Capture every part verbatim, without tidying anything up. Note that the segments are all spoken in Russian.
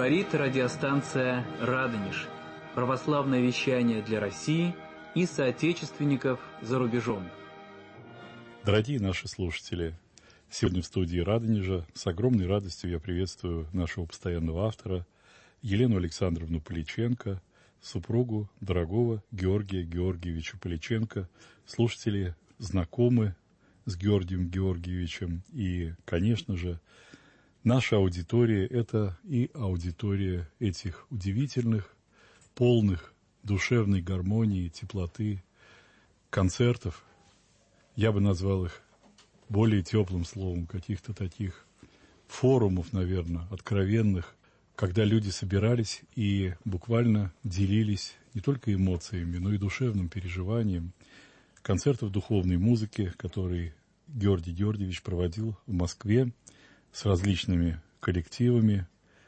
Говорит радиостанция «Радонеж». Православное вещание для России и соотечественников за рубежом. Дорогие наши слушатели, сегодня в студии Радонежа с огромной радостью я приветствую нашего постоянного автора Елену Александровну Поличенко, супругу дорогого Георгия Георгиевича Поличенко. Слушатели знакомы с Георгием Георгиевичем, и, конечно же, наша аудитория – это и аудитория этих удивительных, полных душевной гармонии, теплоты концертов. Я бы назвал их более теплым словом, каких-то таких форумов, наверное, откровенных, когда люди собирались и буквально делились не только эмоциями, но и душевным переживанием. Концертов духовной музыки, который Георгий Георгиевич проводил в Москве с различными коллективами.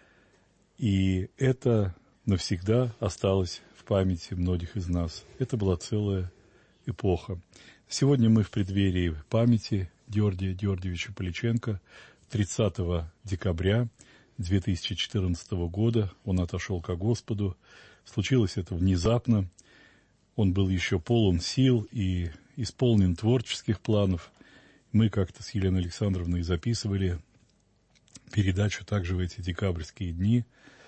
И это навсегда осталось в памяти многих из нас. Это была целая эпоха. Сегодня мы в преддверии памяти Георгия Георгиевича Поличенко. тридцатого декабря две тысячи четырнадцатого года он отошел ко Господу. Случилось это внезапно. Он был еще полон сил и исполнен творческих планов. Мы как-то с Еленой Александровной записывали передачу также в эти декабрьские дни.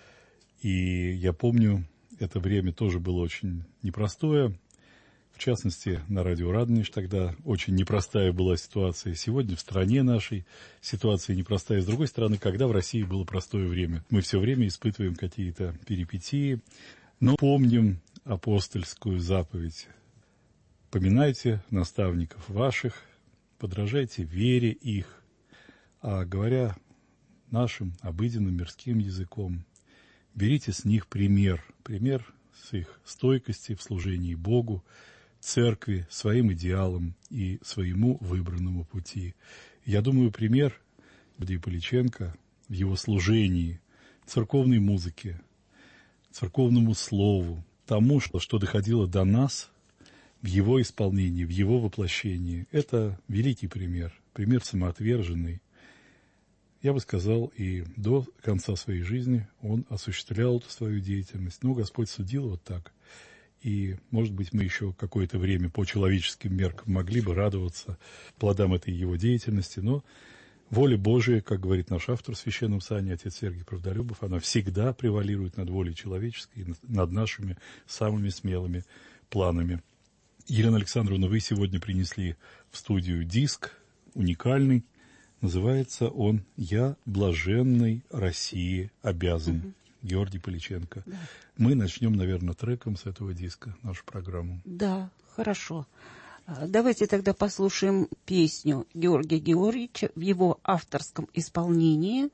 И я помню, это время тоже было очень непростое. В частности, на радио «Радонеж» тогда очень непростая была ситуация. Сегодня в стране нашей ситуация непростая. С другой стороны, когда в России было простое время? Мы все время испытываем какие-то перипетии. Но помним апостольскую заповедь. Поминайте наставников ваших, подражайте вере их. А говоря нашим обыденным мирским языком, берите с них пример. Пример с их стойкости в служении Богу, церкви, своим идеалам и своему выбранному пути. Я думаю, пример Георгия Поличенко в его служении церковной музыке, церковному слову, тому, что, что доходило до нас в его исполнении, в его воплощении. Это великий пример, пример самоотверженный. Я бы сказал, и до конца своей жизни он осуществлял эту свою деятельность. Но Господь судил вот так. И, может быть, мы еще какое-то время по человеческим меркам могли бы радоваться плодам этой его деятельности, но воля Божия, как говорит наш автор в Священном Писании, отец Сергий Правдолюбов, она всегда превалирует над волей человеческой, над нашими самыми смелыми планами. Елена Александровна, вы сегодня принесли в студию диск уникальный. Называется он «Я блаженной России обязан». Угу. Георгий Поличенко. Да. Мы начнем, наверное, треком с этого диска нашу программу. Да, хорошо. Давайте тогда послушаем песню Георгия Георгиевича в его авторском исполнении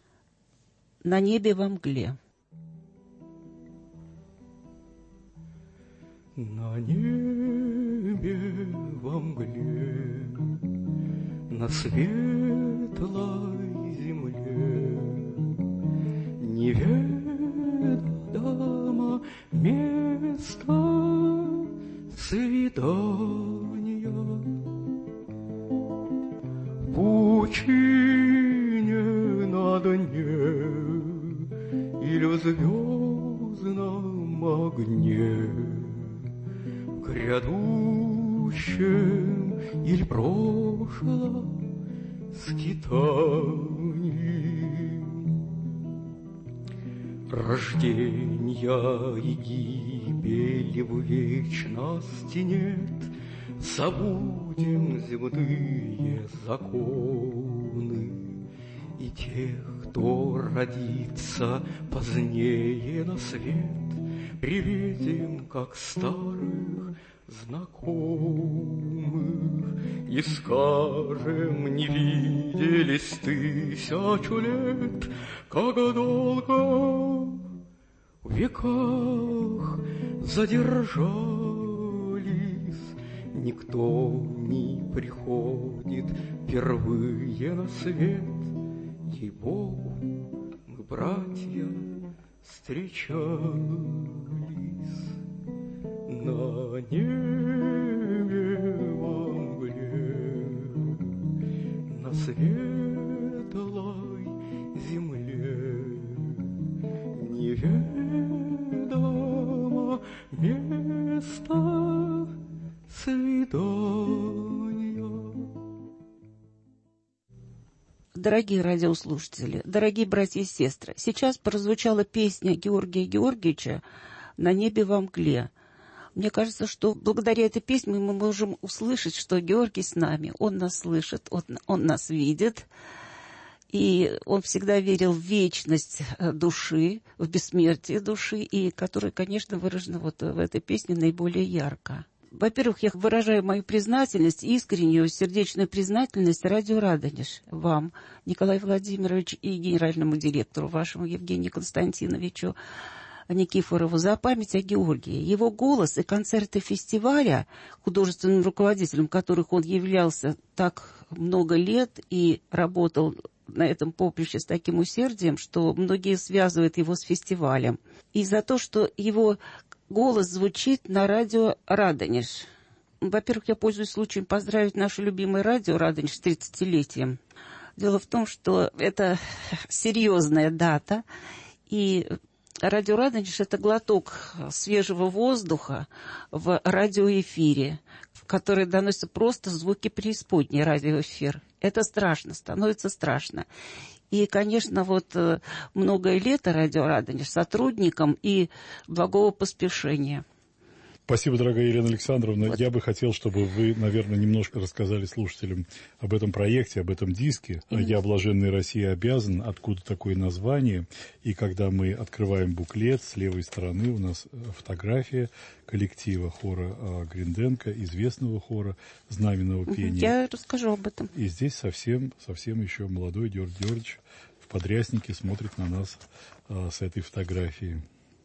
«На небе во мгле». На небе во мгле, на светлой земле неведомо место свидания. В пучине на дне или в звездном огне, в грядущем или прошлом скитании. Рождения и гибели в вечности нет, забудем земные законы, и тех, кто родится позднее на свет, приведем, как старых знакомых, и скажем, не виделись тысячу лет, как долго в веках задержались. Никто не приходит впервые на свет, ей-богу, мы, братья, встречались. На небе во мгле, на светлой земле неведомо место свидания. Дорогие радиослушатели, дорогие братья и сестры, сейчас прозвучала песня Георгия Георгиевича «На небе во мгле». Мне кажется, что благодаря этой песне мы можем услышать, что Георгий с нами, он нас слышит, он, он нас видит, и он всегда верил в вечность души, в бессмертие души, и которая, конечно, выражена вот в этой песне наиболее ярко. Во-первых, я выражаю мою признательность, искреннюю, сердечную признательность радио «Радонеж», вам, Николай Владимирович, и генеральному директору вашему Евгению Константиновичу Никифорову за память о Георгии. Его голос и концерты фестиваля, художественным руководителем которых он являлся так много лет и работал на этом поприще с таким усердием, что многие связывают его с фестивалем. И за то, что его голос звучит на радио «Радонеж». Во-первых, я пользуюсь случаем поздравить наше любимое радио «Радонеж» с тридцатилетием. Дело в том, что это серьезная дата, и радио «Радонеж» — это глоток свежего воздуха в радиоэфире, в который доносятся просто звуки преисподней радиоэфир. Это страшно, становится страшно. И, конечно, вот многое лето радио «Радонеж» сотрудникам и благого поспешения. Спасибо, дорогая Елена Александровна. Вот. Я бы хотел, чтобы вы, наверное, немножко рассказали слушателям об этом проекте, об этом диске. Mm-hmm. «Я, блаженная Россия, обязан», откуда такое название. И когда мы открываем буклет, с левой стороны у нас фотография коллектива хора Гринденко, известного хора знаменного пения. Я расскажу об этом. И здесь совсем, совсем еще молодой Георгий Георгиевич в подряснике смотрит на нас а, с этой фотографией.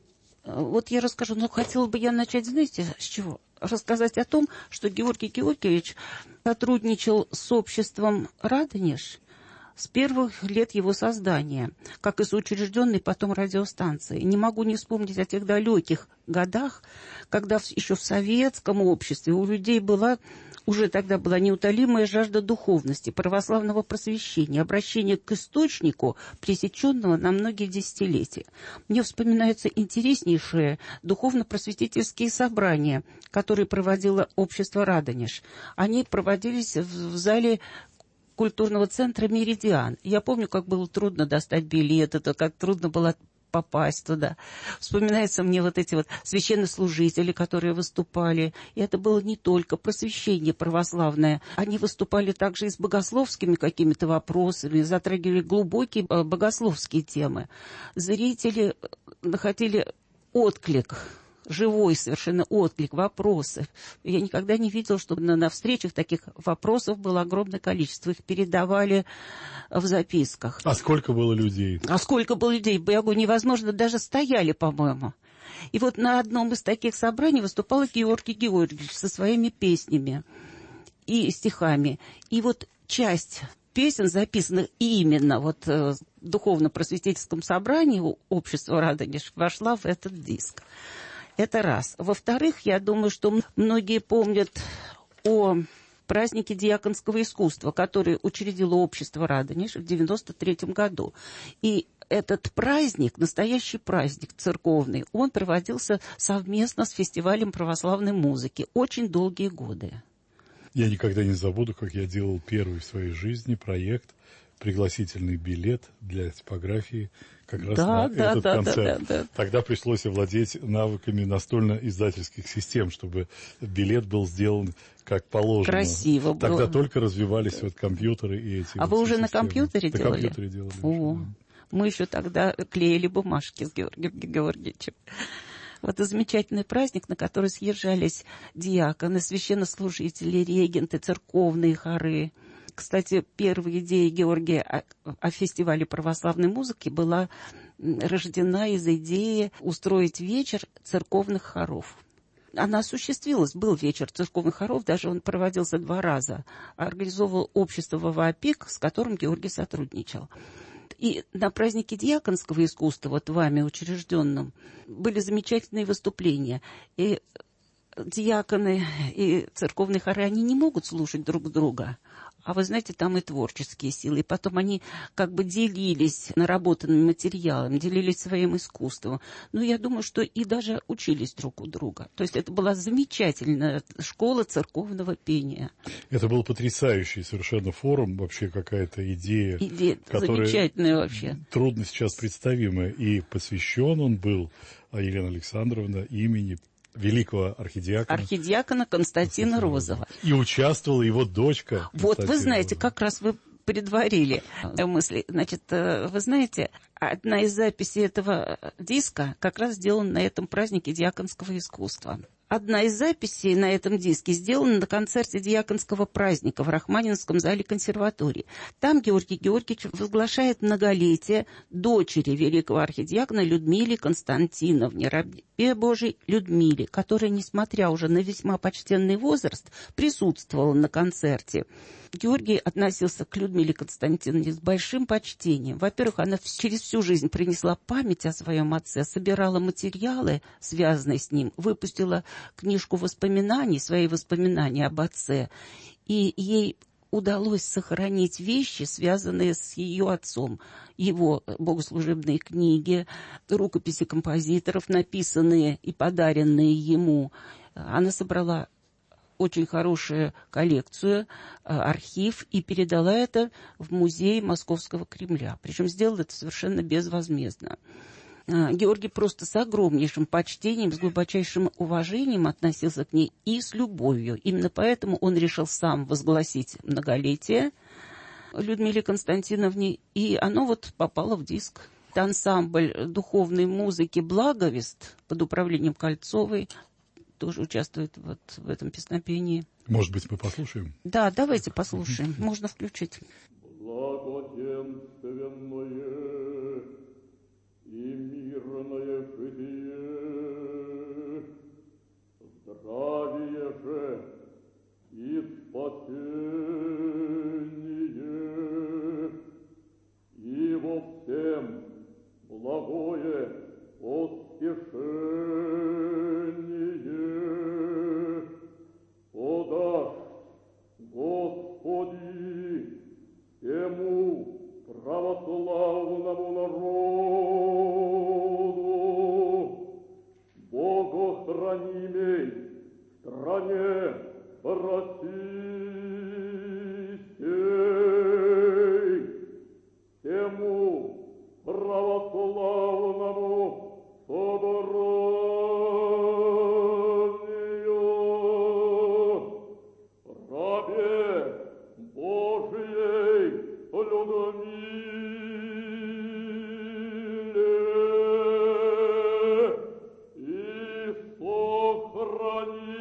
Вот я расскажу, но хотела бы я начать, знаете, с чего? Рассказать о том, что Георгий Георгиевич сотрудничал с обществом «Радонеж» с первых лет его создания, как и с учрежденной потом радиостанцией. Не могу не вспомнить о тех далеких годах, когда еще в советском обществе у людей была... Уже тогда была неутолимая жажда духовности, православного просвещения, обращения к источнику, пресеченного на многие десятилетия. Мне вспоминаются интереснейшие духовно-просветительские собрания, которые проводило общество «Радонеж». Они проводились в зале культурного центра «Меридиан». Я помню, как было трудно достать билет, это как трудно было попасть туда. Вспоминаются мне вот эти вот священнослужители, которые выступали. И это было не только просвещение православное. Они выступали также и с богословскими какими-то вопросами, затрагивали глубокие богословские темы. Зрители находили отклик, живой совершенно отклик, вопросы. Я никогда не видела, чтобы на, на встречах таких вопросов было огромное количество. Их передавали в записках. А сколько было людей? А сколько было людей? Я говорю, невозможно, даже стояли, по-моему. И вот на одном из таких собраний выступал Георгий Георгиевич со своими песнями и стихами. И вот часть песен, записанных именно вот в духовно-просветительском собрании общества «Радонеж», вошла в этот диск. Это раз. Во-вторых, я думаю, что многие помнят о празднике диаконского искусства, который учредило общество «Радонеж» в девяносто третьем году. И этот праздник, настоящий праздник церковный, он проводился совместно с фестивалем православной музыки очень долгие годы. Я никогда не забуду, как я делал первый в своей жизни проект «Пригласительный билет для типографии» как раз да, на да, этот да, концерт. Да, да, да. Тогда пришлось овладеть навыками настольно-издательских систем, чтобы билет был сделан как положено. Красиво было. Тогда только развивались вот компьютеры и эти А вот вы уже системы. на компьютере на делали? На компьютере делали. О, уже, да. Мы еще тогда клеили бумажки с Георгием Георгиевичем. Вот это замечательный праздник, на который съезжались диаконы, священнослужители, регенты, церковные хоры. Кстати, первая идея Георгия о, о фестивале православной музыки была рождена из идеи устроить вечер церковных хоров. Она осуществилась, был вечер церковных хоров, даже он проводился два раза. Организовывал общество ВАПИК, с которым Георгий сотрудничал. И на празднике диаконского искусства, вот вами учрежденном, были замечательные выступления. И диаконы и церковные хоры, они не могут слушать друг друга. а вы знаете, там и творческие силы. И потом они как бы делились наработанным материалом, делились своим искусством. Ну, я думаю, что и даже учились друг у друга. То есть это была замечательная школа церковного пения. Это был потрясающий совершенно форум, вообще какая-то идея, Идея которая замечательная вообще. Трудно сейчас представимая. И посвящен он был, Елена Александровна, имени великого архидиакона. Архидиакона Константина Розова. И участвовала его дочка. Вот вы знаете, Розова. как раз вы предварили мысли. Значит, вы знаете, одна из записей этого диска как раз сделана на этом празднике диаконского искусства. Одна из записей на этом диске сделана на концерте диаконского праздника в Рахманинском зале консерватории. Там Георгий Георгиевич возглашает многолетие дочери великого архидиакона Людмиле Константиновне, рабе Божией Людмиле, которая, несмотря уже на весьма почтенный возраст, присутствовала на концерте. Георгий относился к Людмиле Константиновне с большим почтением. Во-первых, она через всю жизнь принесла память о своем отце, собирала материалы, связанные с ним, выпустила книжку воспоминаний, свои воспоминания об отце, и ей удалось сохранить вещи, связанные с ее отцом. Его богослужебные книги, рукописи композиторов, написанные и подаренные ему. Она собрала очень хорошую коллекцию, архив, и передала это в музей Московского Кремля. Причем сделала это совершенно безвозмездно. Георгий просто с огромнейшим почтением, с глубочайшим уважением относился к ней и с любовью. Именно поэтому он решил сам возгласить многолетие Людмиле Константиновне, и оно вот попало в диск. Ансамбль духовной музыки «Благовест» под управлением Кольцовой тоже участвует вот в этом песнопении. Может быть, мы послушаем? Да, давайте послушаем. Можно включить. Благоденственное и мирное житие, здравие же и спасение, и во всем благое поспешение подашь, Господи, ему православному народу, богохранимей стране российской, тему православному соборанию, рабе Божией Людмиле, и сохрани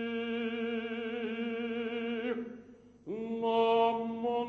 нам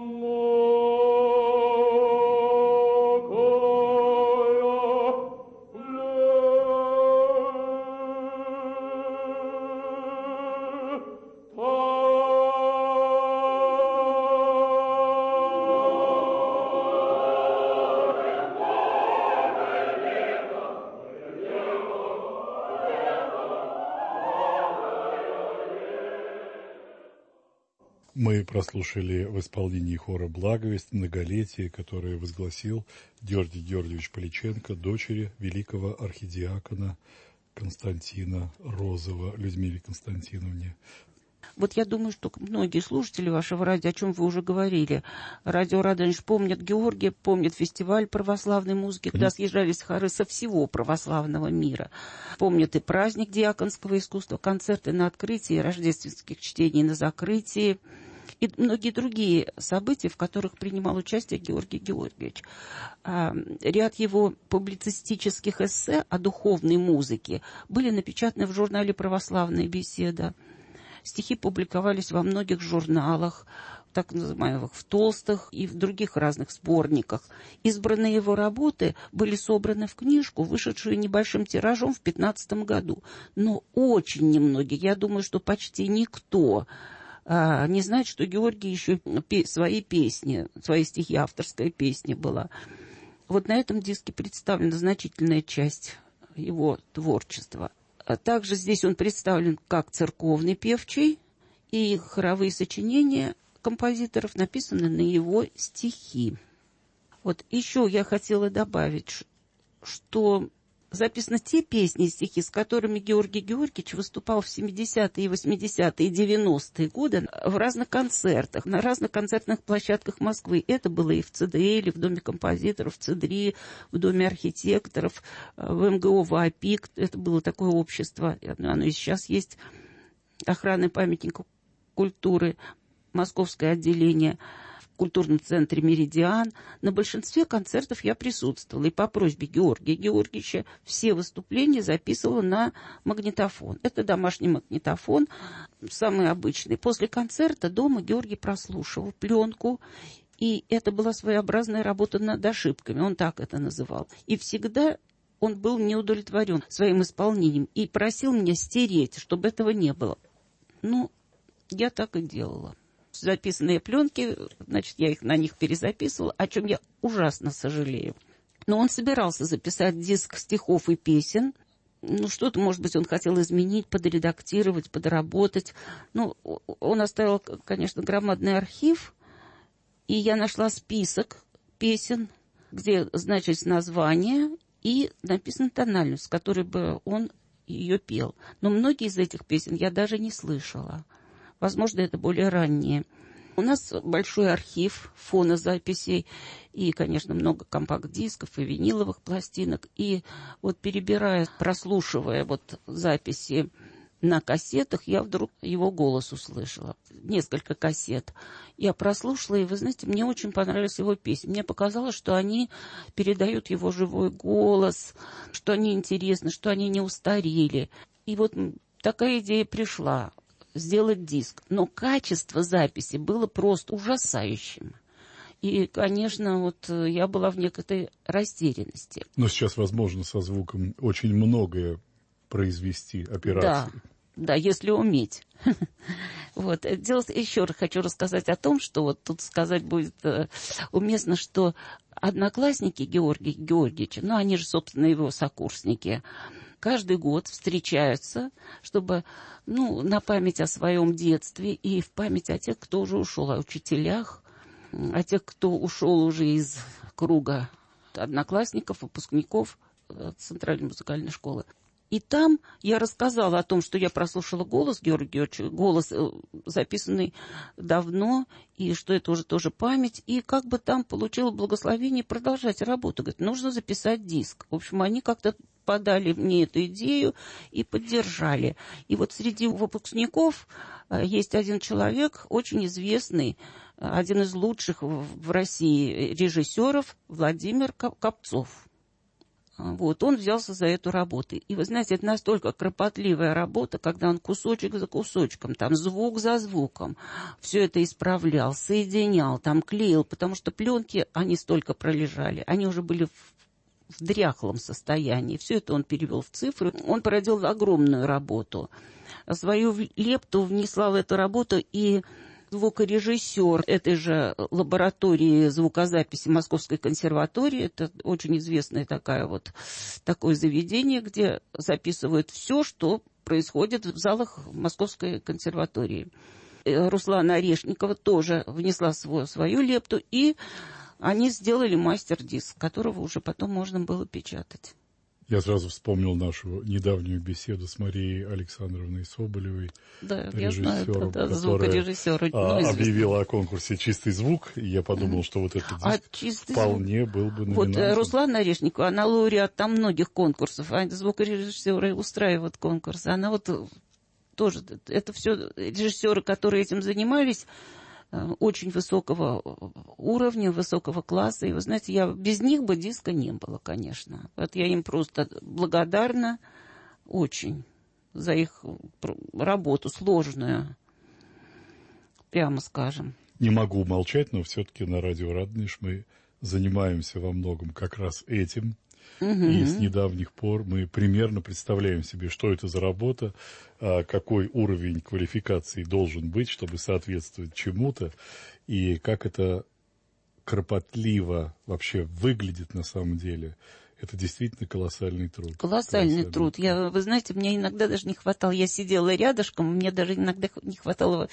Мы прослушали в исполнении хора «Благовесть» многолетие, которое возгласил Георгий Георгиевич Поличенко, дочери великого архидиакона Константина Розова, Людмиле Константиновне. Вот я думаю, что многие слушатели вашего радио, о чем вы уже говорили, радио «Радонеж» помнят Георгия, помнят фестиваль православной музыки, куда съезжались хоры со всего православного мира. Помнят и праздник диаконского искусства, концерты на открытии, рождественских чтений на закрытии и многие другие события, в которых принимал участие Георгий Георгиевич. Ряд его публицистических эссе о духовной музыке были напечатаны в журнале «Православная беседа». Стихи публиковались во многих журналах, так называемых в толстых и в других разных сборниках. Избранные его работы были собраны в книжку, вышедшую небольшим тиражом в пятнадцатом году. Но очень немногие, я думаю, что почти никто а, не знает, что Георгий еще пе- свои песни, свои стихи, авторская песня была. Вот на этом диске представлена значительная часть его творчества. Также здесь он представлен как церковный певчий, и хоровые сочинения композиторов, написаны на его стихи. Вот еще я хотела добавить, что записаны те песни и стихи, с которыми Георгий Георгиевич выступал в семидесятые, восьмидесятые, девяностые годы в разных концертах, на разных концертных площадках Москвы. Это было и в ЦДЛ, в Доме композиторов, в ЦДРИ, в Доме архитекторов, в МГО ВАПИК. Это было такое общество, оно и сейчас есть, охраны памятников культуры, московское отделение, в культурном центре «Меридиан». На большинстве концертов я присутствовала. И по просьбе Георгия Георгиевича все выступления записывала на магнитофон. Это домашний магнитофон, самый обычный. После концерта дома Георгий прослушивал пленку. И это была своеобразная работа над ошибками. Он так это называл. И всегда он был неудовлетворен своим исполнением. И просил меня стереть, чтобы этого не было. Ну, я так и делала. Записанные пленки, значит, я их на них перезаписывала, о чем я ужасно сожалею. Но он собирался записать диск стихов и песен. Ну, что-то, может быть, он хотел изменить, подредактировать, подработать. Ну, он оставил, конечно, громадный архив, и я нашла список песен, где значились названия и написана тональность, с которой бы он ее пел. Но многие из этих песен я даже не слышала. Возможно, это более ранние. У нас большой архив фонозаписей и, конечно, много компакт-дисков и виниловых пластинок. И вот перебирая, прослушивая вот записи на кассетах, я вдруг его голос услышала. Несколько кассет. Я прослушала, и, вы знаете, мне очень понравились его песни. Мне показалось, что они передают его живой голос, что они интересны, что они не устарели. И вот такая идея пришла. Сделать диск. Но качество записи было просто ужасающим. И, конечно, вот я была в некоторой растерянности. Но сейчас возможно со звуком очень многое произвести операции. Да, да, если уметь. Вот. Дело, еще раз хочу рассказать о том, что вот тут сказать будет уместно, что одноклассники Георгия Георгиевича, ну, они же, собственно, его сокурсники, каждый год встречаются, чтобы, ну, на память о своем детстве и в память о тех, кто уже ушел, о учителях, о тех, кто ушел уже из круга одноклассников, выпускников Центральной музыкальной школы. И там я рассказала о том, что я прослушала голос Георгия Георгиевича, голос, записанный давно, и что это уже тоже память, и как бы там получила благословение продолжать работу. Говорит, нужно записать диск. В общем, они как-то подали мне эту идею и поддержали. И вот среди выпускников есть один человек, очень известный, один из лучших в России режиссеров, Владимир Копцов. Вот, он взялся за эту работу. И вы знаете, это настолько кропотливая работа, когда он кусочек за кусочком, там звук за звуком, все это исправлял, соединял, там клеил, потому что пленки, они столько пролежали, они уже были в, в дряхлом состоянии. Все это он перевел в цифры. Он проделал огромную работу. Свою лепту внесла в эту работу и звукорежиссер этой же лаборатории звукозаписи Московской консерватории. Это очень известное такое, вот, такое заведение, где записывают все, что происходит в залах Московской консерватории. Руслана Орешникова тоже внесла свою, свою лепту, и они сделали мастер-диск, которого уже потом можно было печатать. Я сразу вспомнил нашу недавнюю беседу с Марией Александровной Соболевой, да, режиссером, да, да, которая а, объявила о конкурсе «Чистый звук». И я подумал, mm-hmm. что вот этот диск а вполне звук... был бы номинантом. Вот Руслана Орешникова, она лауреат там многих конкурсов, а звукорежиссеры устраивают конкурсы. Она вот тоже, это все режиссеры, которые этим занимались, очень высокого уровня, высокого класса. И вы знаете, я, без них бы диска не было, конечно. Вот я им просто благодарна очень за их работу сложную, прямо скажем. Не могу умолчать, но все-таки на радио Радонеж мы занимаемся во многом как раз этим. Угу. И с недавних пор мы примерно представляем себе, что это за работа, какой уровень квалификации должен быть, чтобы соответствовать чему-то, и как это кропотливо вообще выглядит на самом деле. Это действительно колоссальный труд. Колоссальный, колоссальный труд. труд. Я, вы знаете, мне иногда даже не хватало, я сидела рядышком, мне даже иногда не хватало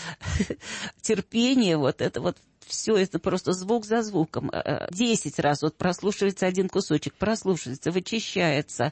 терпения, вот это вот все это просто звук за звуком. Десять раз вот прослушивается один кусочек, прослушивается, вычищается.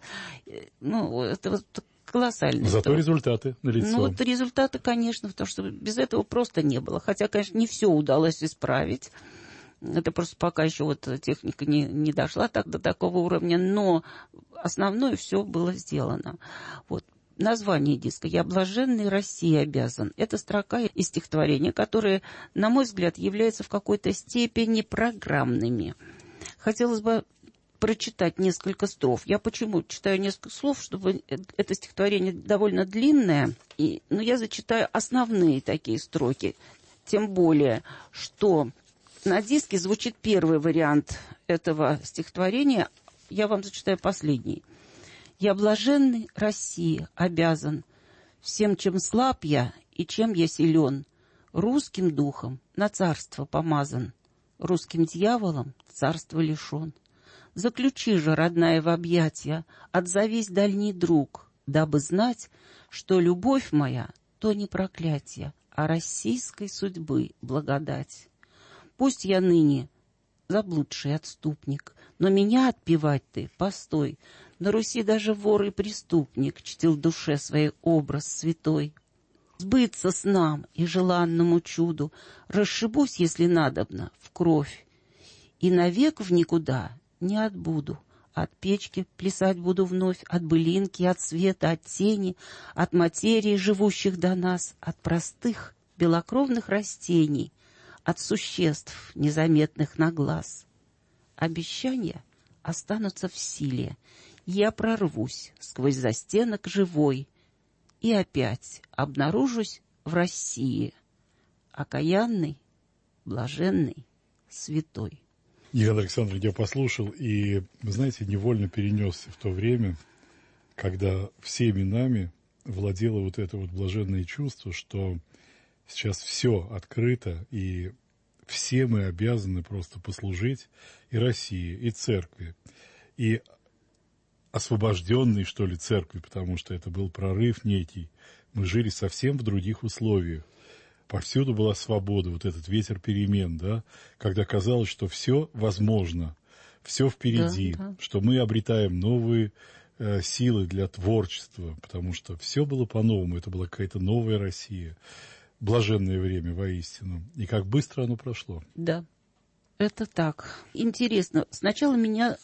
Ну, это вот колоссальный Зато труд. Результаты налицо. Ну, вот результаты, конечно, потому что без этого просто не было. Хотя, конечно, не все удалось исправить. Это просто пока еще вот техника не, не дошла так до такого уровня, но основное все было сделано. Вот. Название диска «Я блаженный России обязан». Это строка из стихотворения, которые, на мой взгляд, являются в какой-то степени программными. Хотелось бы прочитать несколько строф. Я почему читаю несколько слов, чтобы это стихотворение довольно длинное, и, но я зачитаю основные такие строки. Тем более, что на диске звучит первый вариант этого стихотворения. Я вам зачитаю последний. «Я блаженный России обязан всем, чем слаб я и чем я силен, русским духом на царство помазан, русским дьяволом царство лишен. Заключи же, родная, в объятья, отзовись, дальний друг, дабы знать, что любовь моя то не проклятие, а российской судьбы благодать. Пусть я ныне заблудший отступник, но меня отпевать ты, постой. На Руси даже вор и преступник чтил в душе своей образ святой. Сбыться с нам и желанному чуду, расшибусь, если надобно, в кровь, и навек в никуда не отбуду. От печки плясать буду вновь, от былинки, от света, от тени, от материи, живущих до нас, от простых белокровных растений, от существ, незаметных на глаз. Обещания останутся в силе. Я прорвусь сквозь застенок живой и опять обнаружусь в России, окаянный, блаженный, святой». Елена Александровна, я послушал, и, вы знаете, невольно перенесся в то время, когда всеми нами владело вот это вот блаженное чувство, что сейчас все открыто, и все мы обязаны просто послужить и России, и церкви, и освобожденной, что ли, церкви, потому что это был прорыв некий. Мы жили совсем в других условиях. Повсюду была свобода, вот этот ветер перемен, да, когда казалось, что все возможно, все впереди, да, да. Что мы обретаем новые э, силы для творчества, потому что все было по-новому, это была какая-то новая Россия. Блаженное время воистину. И как быстро оно прошло. Да, это так. Интересно, сначала меня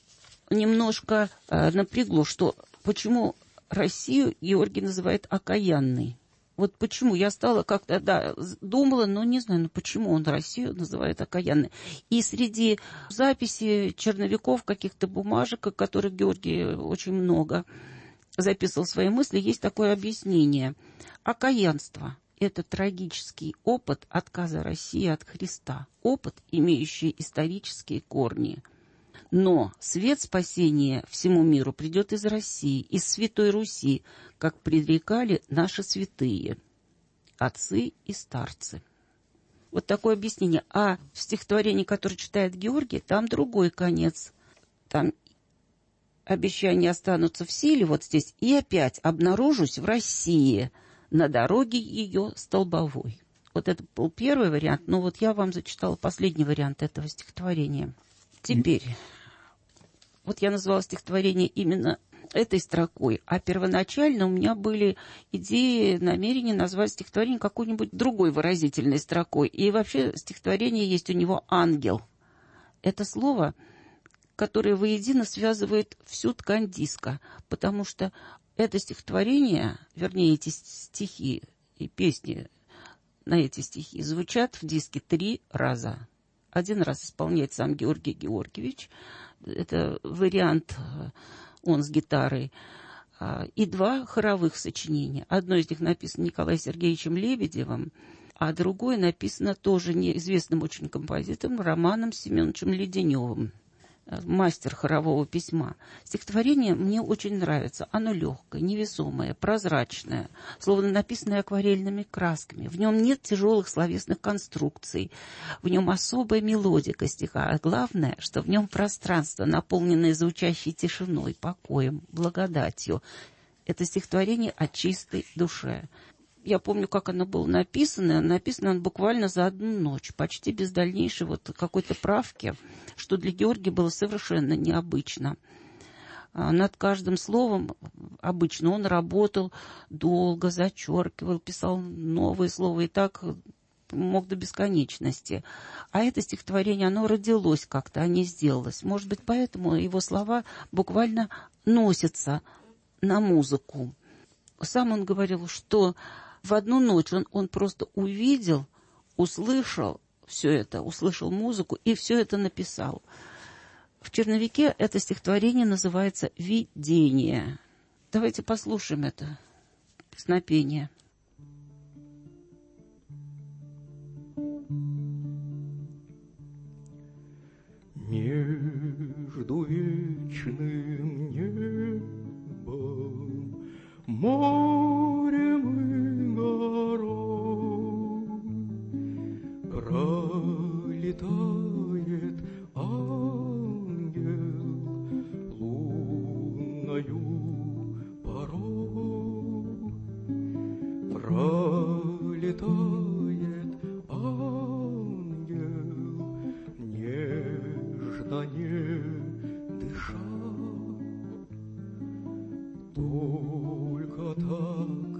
немножко э, напрягло, что почему Россию Георгий называет окаянной. Вот почему я стала как-то, да, думала, но не знаю, ну почему он Россию называет окаянной. И среди записей черновиков, каких-то бумажек, которых Георгий очень много записывал свои мысли, есть такое объяснение. Окаянство – это трагический опыт отказа России от Христа, опыт, имеющий исторические корни. Но свет спасения всему миру придет из России, из Святой Руси, как предрекали наши святые, отцы и старцы. Вот такое объяснение. А в стихотворении, которое читает Георгий, там другой конец. Там обещания останутся в силе, вот здесь, и опять обнаружусь в России, на дороге ее столбовой. Вот это был первый вариант, но вот я вам зачитала последний вариант этого стихотворения. Теперь, вот я назвала стихотворение именно этой строкой, а первоначально у меня были идеи, намерения назвать стихотворение какой-нибудь другой выразительной строкой. И вообще стихотворение есть у него «ангел». Это слово, которое воедино связывает всю ткань диска, потому что это стихотворение, вернее, эти стихи и песни на эти стихи звучат в диске три раза. Один раз исполняет сам Георгий Георгиевич, это вариант, он с гитарой, и два хоровых сочинения. Одно из них написано Николаем Сергеевичем Лебедевым, а другое написано тоже неизвестным очень композитором Романом Семеновичем Леденевым. мастер хорового письма. Стихотворение мне очень нравится. Оно легкое, невесомое, прозрачное, словно написанное акварельными красками. В нем нет тяжелых словесных конструкций. В нем особая мелодика стиха. А главное, что в нем пространство, наполненное звучащей тишиной, покоем, благодатью. Это стихотворение о чистой душе. Я помню, как оно было написано. Написано оно буквально за одну ночь, почти без дальнейшей вот какой-то правки, что для Георгия было совершенно необычно. Над каждым словом обычно он работал долго, зачеркивал, писал новые слова и так мог до бесконечности. А это стихотворение, оно родилось как-то, а не сделалось. Может быть, поэтому его слова буквально носятся на музыку. Сам он говорил, что в одну ночь он, он просто увидел, услышал все это, услышал музыку и все это написал. В черновике это стихотворение называется «Видение». Давайте послушаем это песнопение. Между вечным небом, морем и горой пролетает ангел лунною порой. Пролетает ангел, нежно не дыша. Только так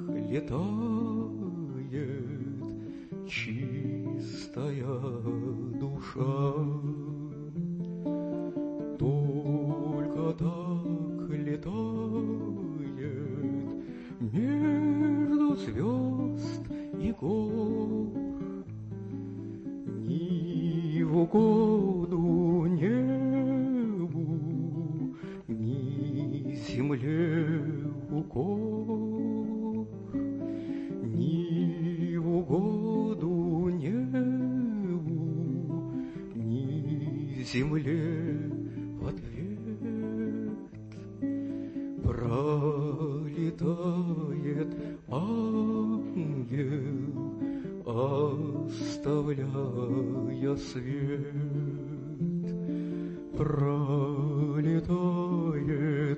летает чистая душа. Только так летает между звезд и гор. Ни в угоду небу, ни земле укор, ни в угоду небу, ни земле в ответ. Пролетает ангел, оставляя свет. Пролетает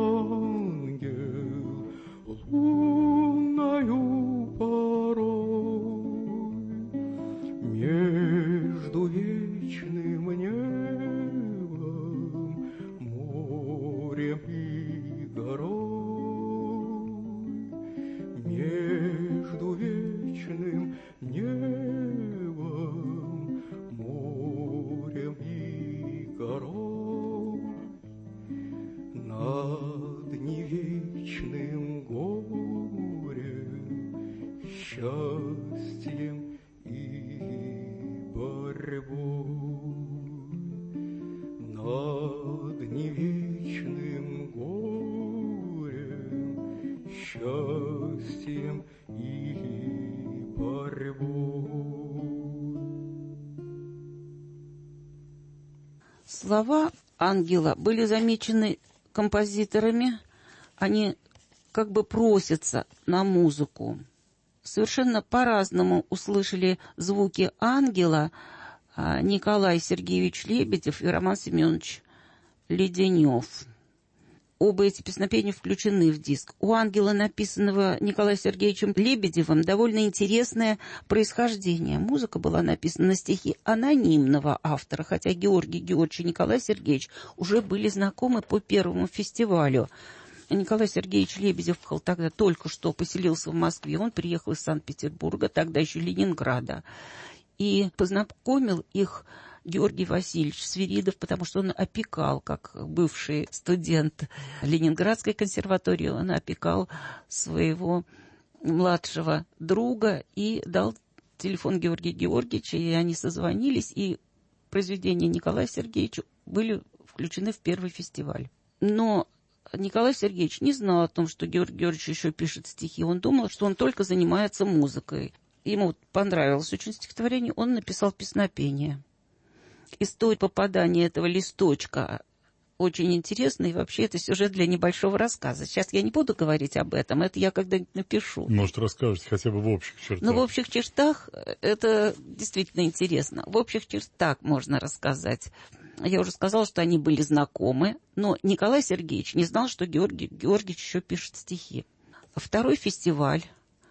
ангел лунною порой между вечным небом, морем и горой. Между вечным небом, морем и горой. Над невечным горем, счастьем и борьбой. Над невечным горем, счастьем и борьбой. Слова ангела были замечены композиторами, они как бы просятся на музыку. Совершенно по-разному услышали звуки ангела Николай Сергеевич Лебедев и Роман Семенович Леденев. Оба эти песнопения включены в диск. У ангела, написанного Николаем Сергеевичем Лебедевым, довольно интересное происхождение. Музыка была написана на стихи анонимного автора, хотя Георгий Георгиевич и Николай Сергеевич уже были знакомы по первому фестивалю. Николай Сергеевич Лебедев тогда только что поселился в Москве. Он приехал из Санкт-Петербурга, тогда еще Ленинграда, и познакомил их Георгий Васильевич Свиридов, потому что он опекал, как бывший студент Ленинградской консерватории, он опекал своего младшего друга и дал телефон Георгия Георгиевича, и они созвонились, и произведения Николая Сергеевича были включены в первый фестиваль. Но Николай Сергеевич не знал о том, что Георгий Георгиевич еще пишет стихи. Он думал, что он только занимается музыкой. Ему понравилось очень стихотворение, он написал песнопение. История попадания этого листочка очень интересная, и вообще это сюжет для небольшого рассказа. Сейчас я не буду говорить об этом, это я когда-нибудь напишу. Может, расскажете хотя бы в общих чертах? Ну, в общих чертах это действительно интересно. В общих чертах можно рассказать. Я уже сказала, что они были знакомы, но Николай Сергеевич не знал, что Георгий Георгиевич еще пишет стихи. Второй фестиваль,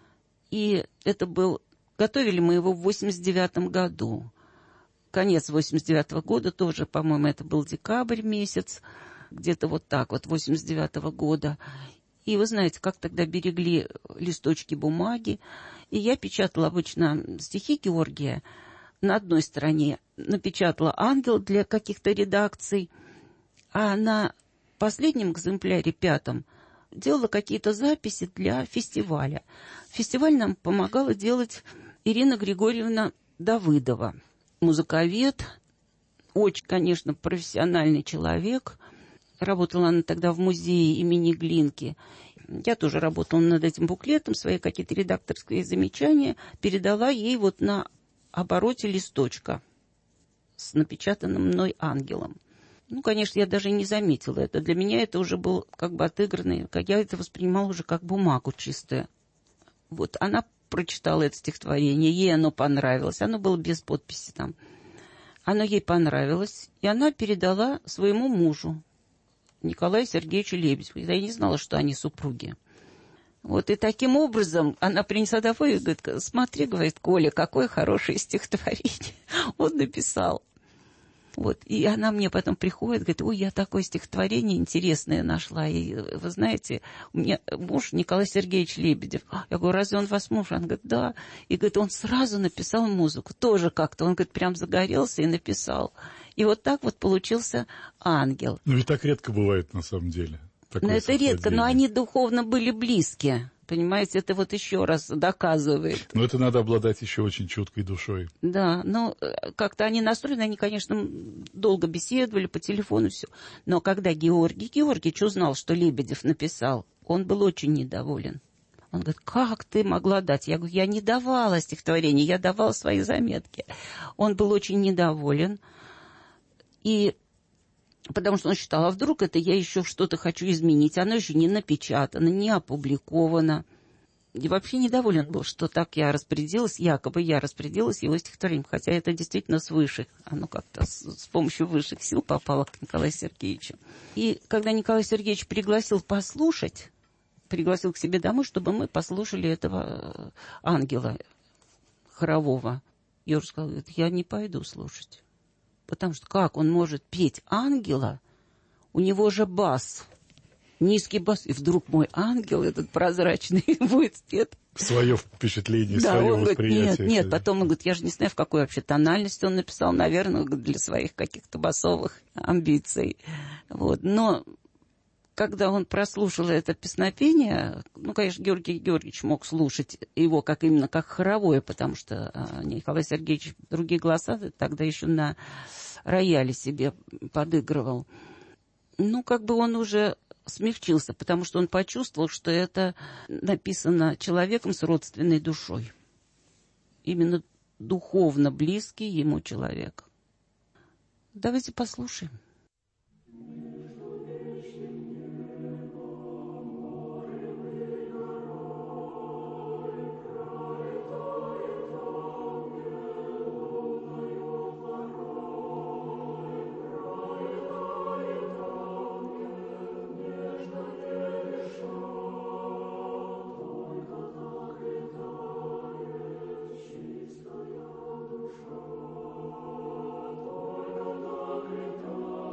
и это был... Готовили мы его в восемьдесят девятом году. Конец восемьдесят девятого года, тоже, по-моему, это был декабрь месяц, где-то вот так вот, восемьдесят девятого года. И вы знаете, как тогда берегли листочки бумаги. И я печатала обычно стихи Георгия. На одной стороне напечатала «Ангел» для каких-то редакций, а на последнем экземпляре, пятом, делала какие-то записи для фестиваля. Фестиваль нам помогала делать Ирина Григорьевна Давыдова. Музыковед, очень, конечно, профессиональный человек. Работала она тогда в музее имени Глинки. Я тоже работала над этим буклетом, свои какие-то редакторские замечания передала ей вот на обороте листочка с напечатанным мной «Ангелом». Ну, конечно, я даже не заметила это. Для меня это уже был как бы отыгранный, как я это воспринимала уже как бумагу чистую. Вот она прочитала это стихотворение, ей оно понравилось, оно было без подписи там. Оно ей понравилось, и она передала своему мужу, Николаю Сергеевичу Лебедеву. Я не знала, что они супруги. Вот, и таким образом она принесла домой и говорит: смотри, говорит, Коля, какое хорошее стихотворение он написал. Вот, и она мне потом приходит, говорит: ой, я такое стихотворение интересное нашла. И вы знаете, у меня муж Николай Сергеевич Лебедев. Я говорю: разве он ваш муж? Он говорит: да. И говорит, он сразу написал музыку. Тоже как-то. Он, говорит, прям загорелся и написал. И вот так вот получился «Ангел». Ну, ведь так редко бывает на самом деле. Но это редко, но они духовно были близки. Понимаете, это вот еще раз доказывает. Но это надо обладать еще очень чуткой душой. Да, ну, как-то они настроены, они, конечно, долго беседовали по телефону, все. Но когда Георгий Георгиевич узнал, что Лебедев написал, он был очень недоволен. Он говорит: как ты могла дать? Я говорю: я не давала стихотворение, я давала свои заметки. Он был очень недоволен. И потому что он считал, а вдруг это я еще что-то хочу изменить, оно еще не напечатано, не опубликовано. И вообще недоволен был, что так я распорядилась, якобы я распорядилась его стихотворением, хотя это действительно свыше, оно как-то с, с помощью высших сил попало к Николаю Сергеевичу. И когда Николай Сергеевич пригласил послушать, пригласил к себе домой, чтобы мы послушали этого ангела хорового, я уже сказала: я не пойду слушать. Потому что как он может петь ангела? У него же бас, низкий бас. И вдруг мой ангел, этот прозрачный, будет спет. Свое впечатление, да, свое он восприятие. Говорит, нет, нет, потом он говорит: я же не знаю, в какой вообще тональности он написал, наверное, для своих каких-то басовых амбиций. Вот. Но когда он прослушал это песнопение, ну, конечно, Георгий Георгиевич мог слушать его как именно как хоровое, потому что а, Николай Сергеевич другие голоса тогда еще на рояле себе подыгрывал. Ну, как бы он уже смягчился, потому что он почувствовал, что это написано человеком с родственной душой. Именно духовно близкий ему человек. Давайте послушаем. Чистая душа, только так летает.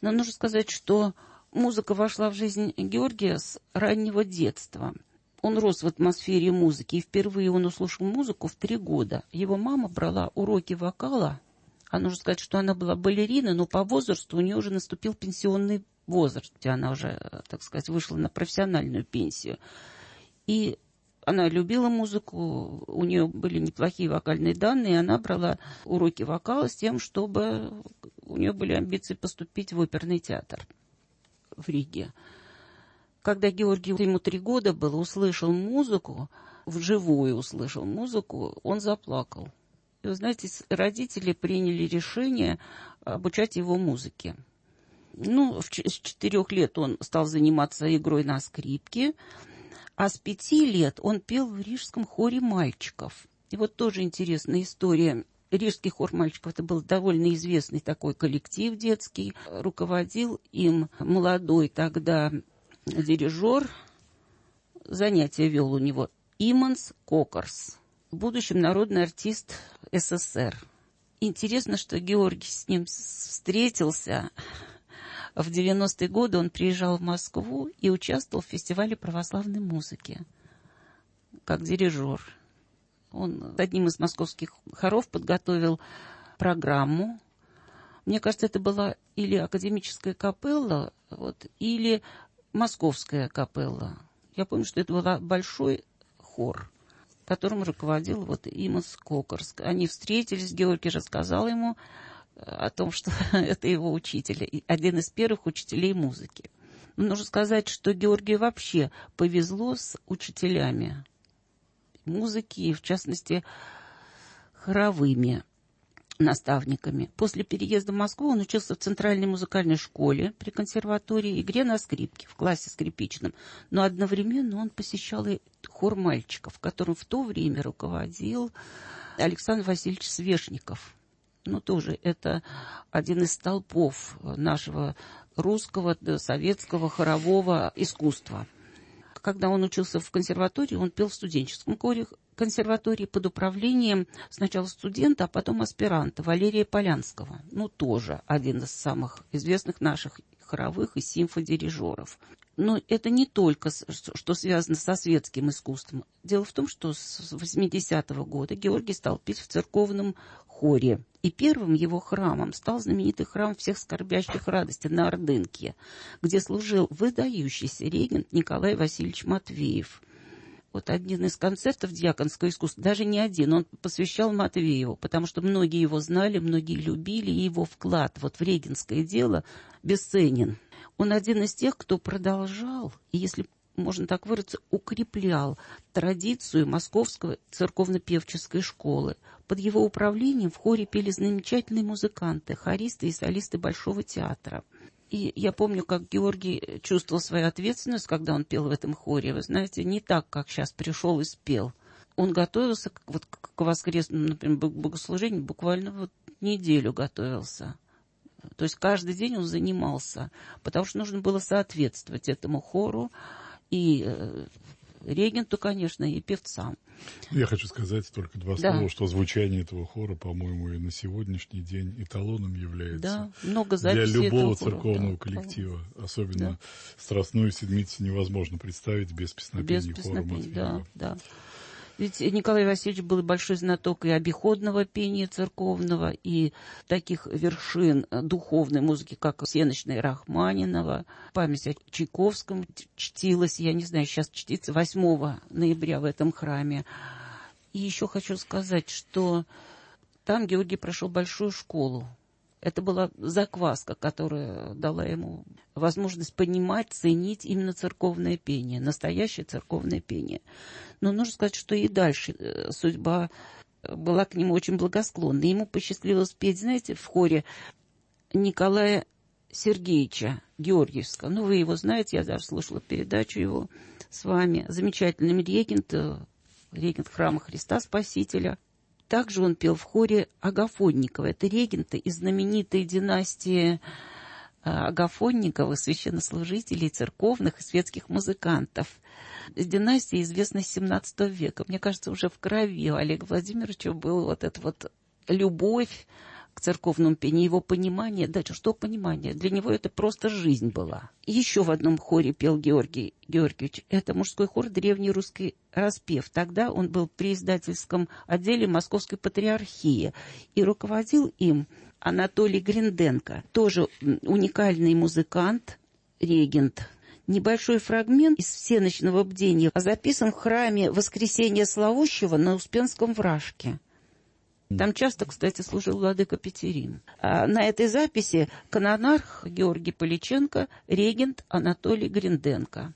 Но нужно сказать, что музыка вошла в жизнь Георгия с раннего детства. Он рос в атмосфере музыки, и впервые он услышал музыку в три года. Его мама брала уроки вокала. А нужно сказать, что она была балериной, но по возрасту у нее уже наступил пенсионный возраст. Она уже, так сказать, вышла на профессиональную пенсию. И она любила музыку, у нее были неплохие вокальные данные, и она брала уроки вокала с тем, чтобы у нее были амбиции поступить в оперный театр в Риге. Когда Георгий, ему три года было, услышал музыку, вживую услышал музыку, он заплакал. И вы знаете, родители приняли решение обучать его музыке. Ну, с четырех лет он стал заниматься игрой на скрипке, а с пяти лет он пел в рижском хоре мальчиков. И вот тоже интересная история. Рижский хор мальчиков — это был довольно известный такой коллектив детский. Руководил им молодой тогда дирижер. Занятия вел у него Иманс Кокарс, в будущем народный артист СССР. Интересно, что Георгий с ним встретился. В девяностые годы он приезжал в Москву и участвовал в фестивале православной музыки как дирижер. Он одним из московских хоров подготовил программу. Мне кажется, это была или академическая капелла, вот, или московская капелла. Я помню, что это был большой хор, которым руководил вот Иманс Кокарс. Они встретились, Георгий рассказал ему о том, что это его учитель, один из первых учителей музыки. Но нужно сказать, что Георгию вообще повезло с учителями музыки, и в частности хоровыми наставниками. После переезда в Москву он учился в Центральной музыкальной школе при консерватории, игре на скрипке в классе скрипичном. Но одновременно он посещал и хор мальчиков, которым в то время руководил Александр Васильевич Свешников. Ну, тоже это один из столпов нашего русского, советского хорового искусства. Когда он учился в консерватории, он пел в студенческом хоре консерватории под управлением сначала студента, а потом аспиранта Валерия Полянского. Ну, тоже один из самых известных наших хоровых и симфодирижеров. Но это не только, что связано со светским искусством. Дело в том, что с восьмидесятого года Георгий стал петь в церковном хоре. И первым его храмом стал знаменитый храм всех скорбящих радости на Ордынке, где служил выдающийся регент Николай Васильевич Матвеев. Вот один из концертов дьяконского искусства, даже не один, он посвящал Матвееву, потому что многие его знали, многие любили, и его вклад вот в регентское дело бесценен. Он один из тех, кто продолжал, и если можно так выразиться, укреплял традицию Московской церковно-певческой школы. Под его управлением в хоре пели замечательные музыканты, хористы и солисты Большого театра. И я помню, как Георгий чувствовал свою ответственность, когда он пел в этом хоре. Вы знаете, не так, как сейчас пришел и спел. Он готовился к, вот, к воскресному, например, богослужению, буквально вот неделю готовился. То есть каждый день он занимался, потому что нужно было соответствовать этому хору, и э, регенту, конечно, и певцам. Я хочу сказать только два да. слова, что звучание этого хора, по-моему, и на сегодняшний день эталоном является да, много для любого хора, церковного да, коллектива. Особенно да. Страстную Седмицу невозможно представить без песнопения без хора песнопения, Матвеева. Да, да. Ведь Николай Васильевич был большой знаток и обиходного пения церковного, и таких вершин духовной музыки, как всенощная Рахманинова. Память о Чайковском чтилась, я не знаю, сейчас чтится восьмого ноября в этом храме. И еще хочу сказать, что там Георгий прошел большую школу. Это была закваска, которая дала ему возможность понимать, ценить именно церковное пение, настоящее церковное пение. Но нужно сказать, что и дальше судьба была к нему очень благосклонна. Ему посчастливилось петь, знаете, в хоре Николая Сергеевича Георгиевского. Ну, вы его знаете, я даже слушала передачу его с вами. Замечательный регент, регент храма Христа Спасителя. Также он пел в хоре Агафонникова. Это регенты из знаменитой династии Агафонникова, священнослужителей, церковных и светских музыкантов. Династия известна с семнадцатого века. Мне кажется, уже в крови у Олега Владимировича была вот эта вот любовь к церковному пению, его понимание, да что понимание, для него это просто жизнь была. Еще в одном хоре пел Георгий Георгиевич. Это мужской хор «Древний русский распев». Тогда он был при издательском отделе Московской патриархии, и руководил им Анатолий Гринденко, тоже уникальный музыкант, регент. Небольшой фрагмент из всеночного бдения записан в храме Воскресения Славущего на Успенском вражке. Там часто, кстати, служил владыка Петерин. А на этой записи канонарх Георгий Поличенко, регент Анатолий Гринденко.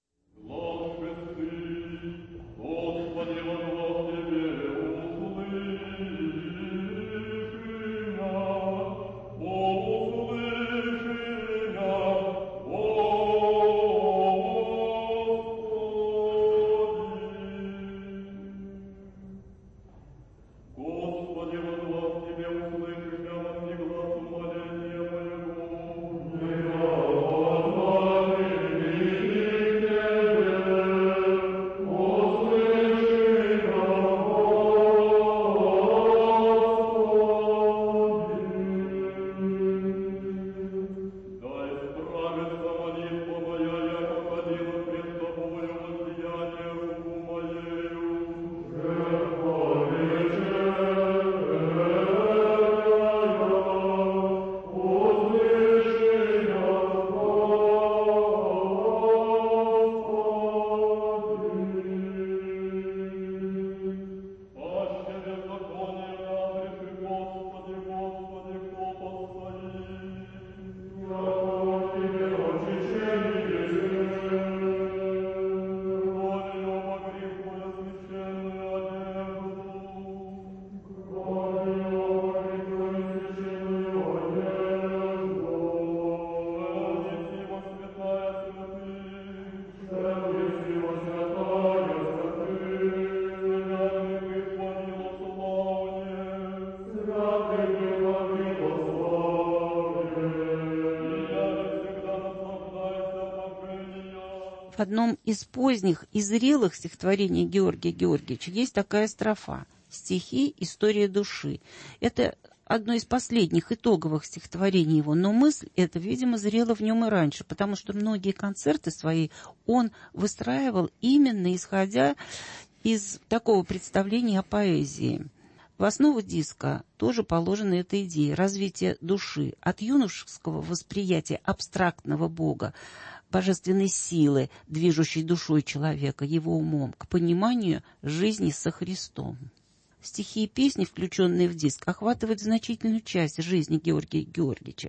В одном из поздних и зрелых стихотворений Георгия Георгиевича есть такая строфа: «Стихи. История души». Это одно из последних итоговых стихотворений его, но мысль эта, видимо, зрела в нем и раньше, потому что многие концерты свои он выстраивал именно исходя из такого представления о поэзии. В основу диска тоже положена эта идея развития души от юношеского восприятия абстрактного Бога, божественной силы, движущей душой человека, его умом, к пониманию жизни со Христом. Стихи и песни, включенные в диск, охватывают значительную часть жизни Георгия Георгиевича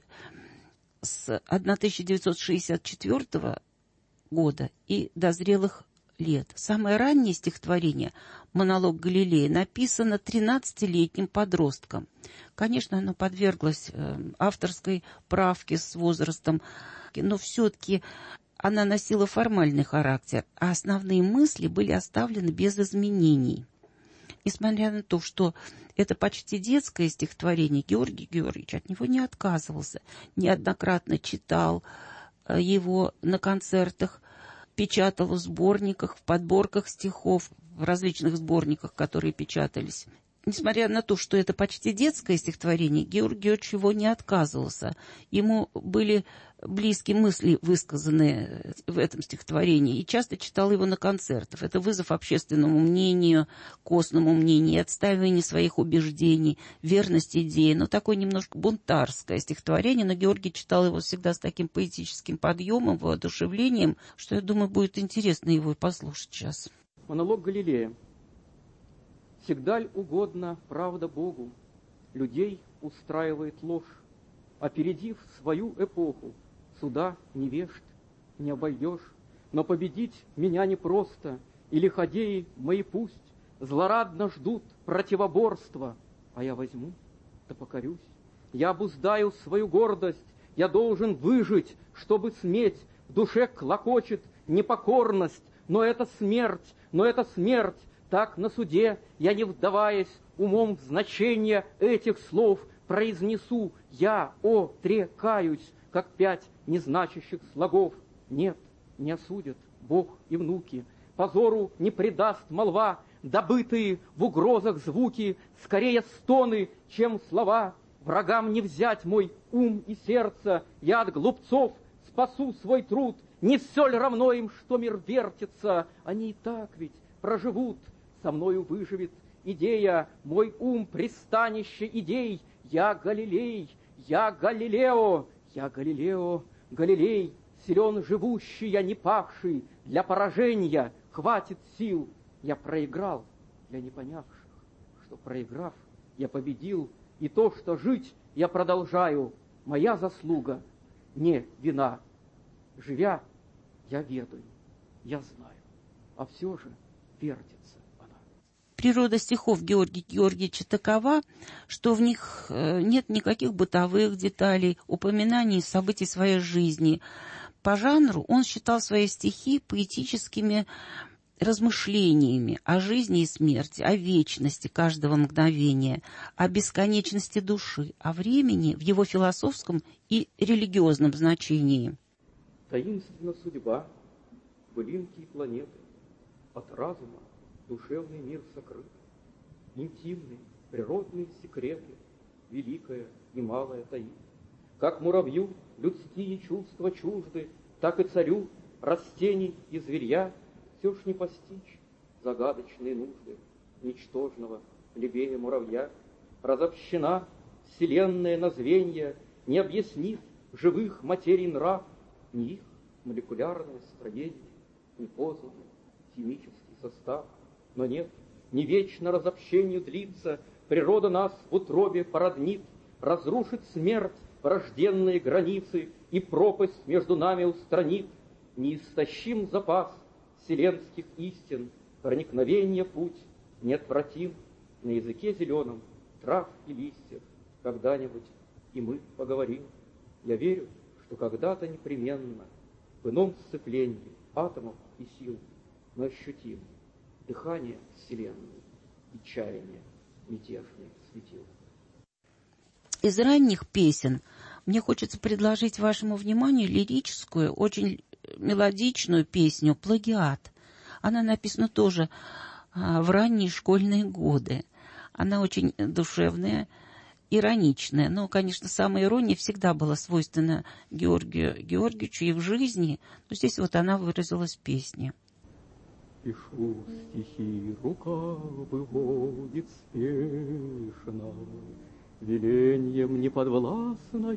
с тысяча девятьсот шестьдесят четвёртого года и до зрелых лет. Самое раннее стихотворение «Монолог Галилея» написано тринадцатилетним подростком. Конечно, оно подверглось э, авторской правке с возрастом, но все-таки она носила формальный характер, а основные мысли были оставлены без изменений. Несмотря на то, что это почти детское стихотворение, Георгий Георгиевич от него не отказывался, неоднократно читал его на концертах, печатал в сборниках, в подборках стихов, в различных сборниках, которые печатались. Несмотря на то, что это почти детское стихотворение, Георгий Георгиевич его не отказывался. Ему были близкие мысли, высказанные в этом стихотворении, и часто читал его на концертах. Это вызов общественному мнению, костному мнению, отстаивание своих убеждений, верность идеи. Но такое немножко бунтарское стихотворение, но Георгий читал его всегда с таким поэтическим подъемом, воодушевлением, что, я думаю, будет интересно его послушать сейчас. Монолог Галилея. Всегда ль угодно правда Богу, людей устраивает ложь, опередив свою эпоху, суда невежд не обойдешь. Но победить меня непросто, и лиходеи мои пусть злорадно ждут противоборства, а я возьму, да покорюсь. Я обуздаю свою гордость, я должен выжить, чтобы сметь, в душе клокочет непокорность, но это смерть, но это смерть. Так на суде я, не вдаваясь умом в значение этих слов, произнесу: я отрекаюсь, как пять незначащих слогов. Нет, не осудят Бог и внуки, позору не предаст молва, добытые в угрозах звуки, скорее стоны, чем слова. Врагам не взять мой ум и сердце, я от глупцов спасу свой труд. Не все ли равно им, что мир вертится? Они и так ведь проживут. Со мною выживет идея, мой ум — пристанище идей. Я Галилей, я Галилео, я Галилео, Галилей. Силен живущий, я не павший. Для поражения хватит сил. Я проиграл для непонявших, что, проиграв, я победил. И то, что жить я продолжаю, моя заслуга, не вина. Живя, я ведаю, я знаю, а все же вертится она. Природа стихов Георгия Георгиевича такова, что в них нет никаких бытовых деталей, упоминаний событий своей жизни. По жанру он считал свои стихи поэтическими размышлениями о жизни и смерти, о вечности каждого мгновения, о бесконечности души, о времени в его философском и религиозном значении. Таинственна судьба, былинки и планеты, от разума душевный мир сокрыт, интимные природные секреты, великое и малое таит. Как муравью людские чувства чужды, так и царю растений и зверья все ж не постичь загадочные нужды ничтожного левее муравья. Разобщена вселенная на звенья, не объяснив живых материй нрав, ни их молекулярное строение, ни познанный химический состав. Но нет, не вечно разобщению длится, природа нас в утробе породнит, разрушит смерть вражденные границы и пропасть между нами устранит. Неистощим запас вселенских истин, проникновение путь неотвратим. На языке зеленом трав и листьев когда-нибудь и мы поговорим. Я верю, что когда-то непременно в ином сцеплении атомов и сил мы ощутим дыхание вселенной и чаяние мятежных светил. Из ранних песен мне хочется предложить вашему вниманию лирическую, очень мелодичную песню «Плагиат». Она написана тоже в ранние школьные годы. Она очень душевная, ироничная. Но, конечно, самая ирония всегда была свойственна Георгию Георгиевичу и в жизни. Но здесь вот она выразилась в песне. Пишу стихи, рука выводит спешно, веленьем неподвластная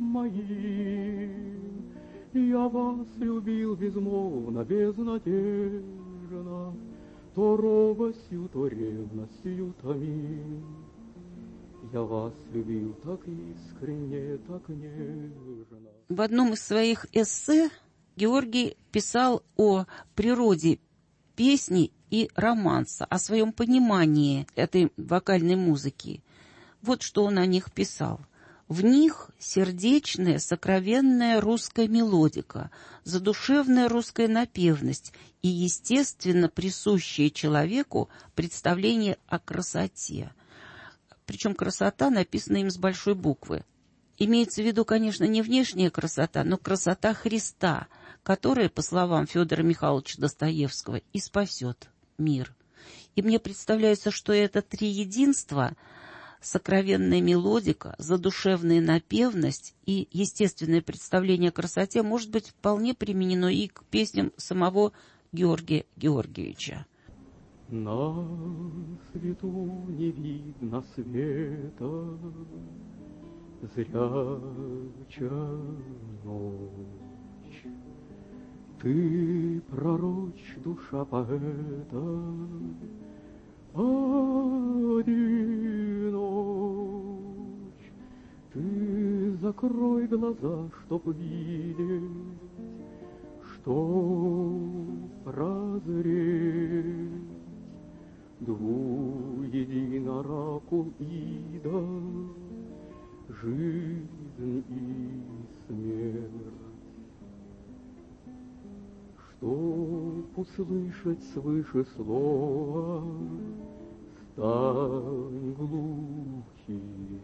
моим. Я вас любил безмолвно, безнадежно, то робостью, то ревностью томим. Я вас любил так искренне, так нежно. В одном из своих эссе Георгий писал о природе песни и романса, о своем понимании этой вокальной музыки. Вот что он о них писал. В них сердечная, сокровенная русская мелодика, задушевная русская напевность и, естественно, присущее человеку представление о красоте. Причем красота написана им с большой буквы. Имеется в виду, конечно, не внешняя красота, но красота Христа, которая, по словам Федора Михайловича Достоевского, и спасет мир. И мне представляется, что это триединство — сокровенная мелодика, задушевная напевность и естественное представление о красоте может быть вполне применено и к песням самого Георгия Георгиевича. На свету не видно света, зряча ночь. Ты пророчь, душа поэта, одиночь. Ты закрой глаза, чтоб видеть, чтоб прозреть двуединораку Ида, жизнь и смерть. Чтоб услышать свыше слова, стань глухим.